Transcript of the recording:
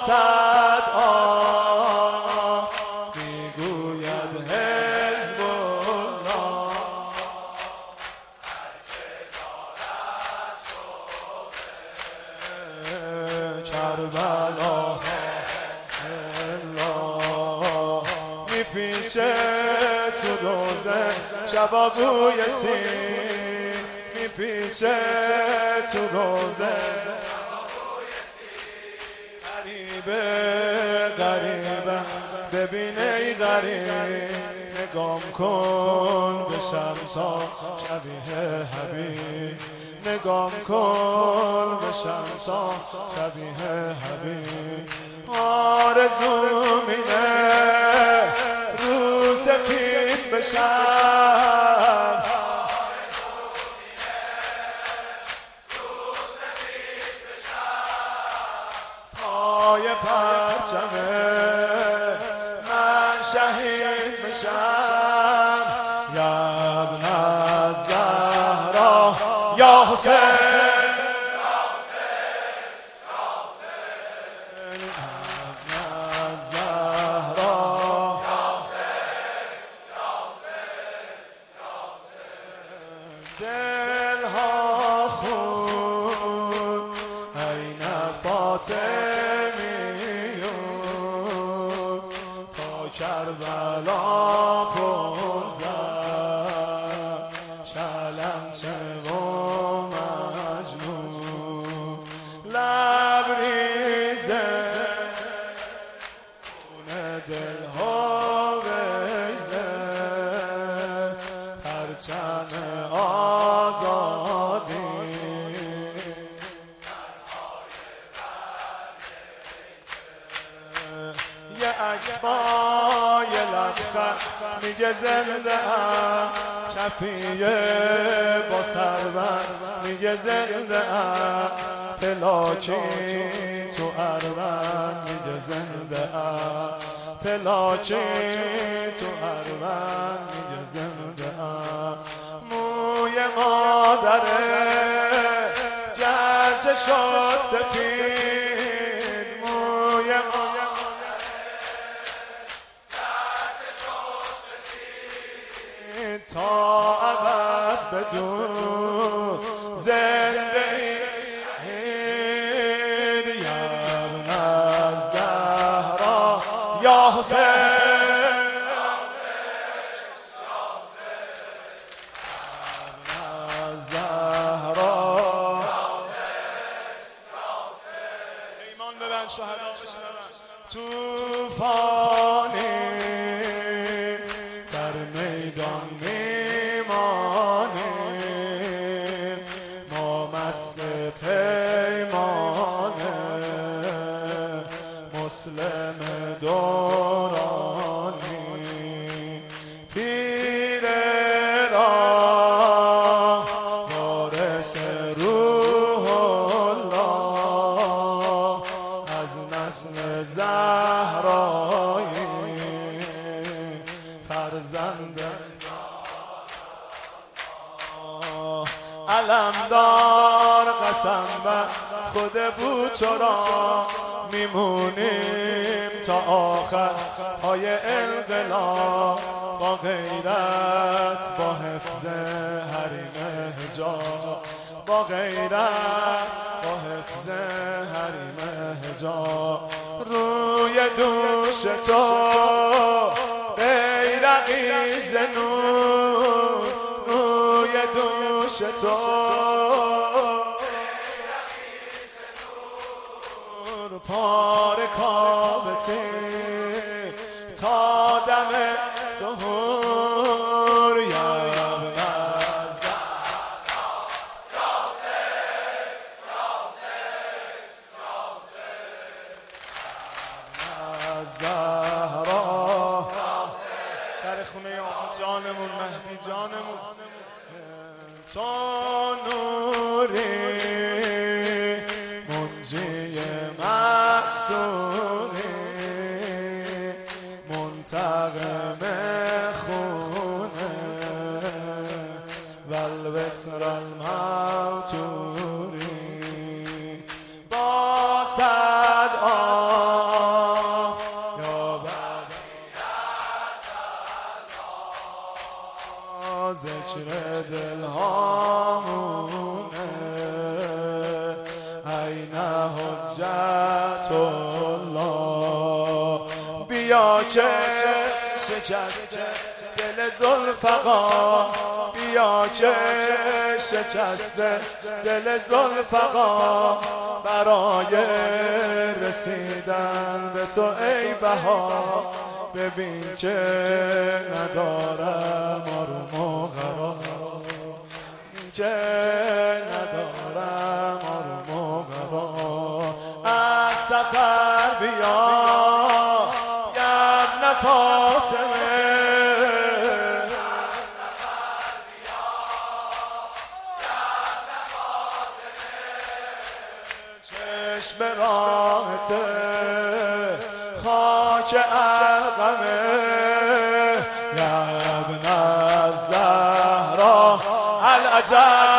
صد میگوید حزب الله کربلا میپیچه تو روزه شبا بوی سین میپیچه تو روزه غریبه غریبه ببین ای غریب نگام کن به شمسا شبیه حبیب نگام کن به شمسا شبیه حبیب آرزو مینه رو سفید بشم پای پرچمه من شهید بشم یا ابن الزهرا یا حسین دلها خون این فاطمیون تا کربلا پرزد شلمچه و مجنون لبریزه خون دلها بیزه پرچم آزادی یه عکس با یه لبخند میگه زنده ام چپیه با سربند میگه زنده ام پلاکی تو ارمن میگه زنده ام پلاکی تو ارمن میگه زنده ام موی مادره جرچه شد سفید موی مادره جرچه شد سفید تا ابد بدون زنده اید یا ابن الزهرا یا حسین شهدا بشنون توفانی در میدان میمانیم ما مست پیمانه مسلم دورانی پیر راه وارث روح الله نسل زهرایی فرزند علمدار قسم بر خود بود تو را میمونیم تا آخر پای انقلاب با غیرت با حفظ حریم حجاب با غیرت با حفظ حریم حجاب روی دوش تو بیرقی ز نور روی دوش تو پار کابتی تا دم ظهور یا ابن الزهرا در خونه جانمون مهدی جانمون تو نوری منجی مستوری منتقم خونه والوتر الموتوری با صد بیا که شکسته دل ذوالفقار، بیا که شکسته دل ذوالفقار، برای رسیدن به تو ای بهار، ببین که ندارم آروم و قرار، که ندارم آروم و قرار. از سفر بیا یا ابن فاطمه، چشم راحته خاک ارقمه، یا ابن الزهرا العجب